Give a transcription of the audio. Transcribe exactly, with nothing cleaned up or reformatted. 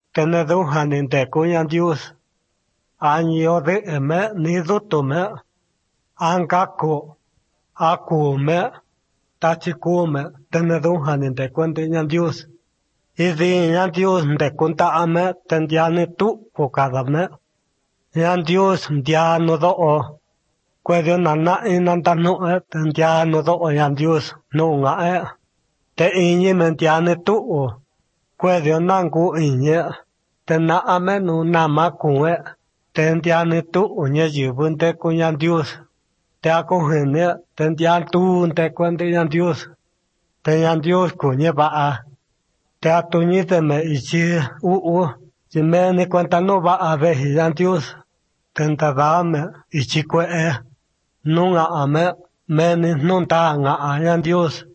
teneduja ninteku yandius añiodeme nidutume ankaku akume tachikume teneduja ninteku yandius idi yandius ndekunta'ame tendianitu kukadame yandius ndianudo'o kuedio nana'i nantanu'e tendianudo'o yandius nu'unga'e te'iñime ndianitu'u kuedio nanku iñi tena'ame nuu nama ku'e tendianitu'u ñayɨvɨ nteku yandius teakujɨni tendiantuu nteku yandius te yandius kuñi va'a teatuñiteme ityi u'u tyi meeni kuenta nuu va'a veji yandius tentadame ityi kue'e nunga'ame meeni nuu nta'a nga'á yandius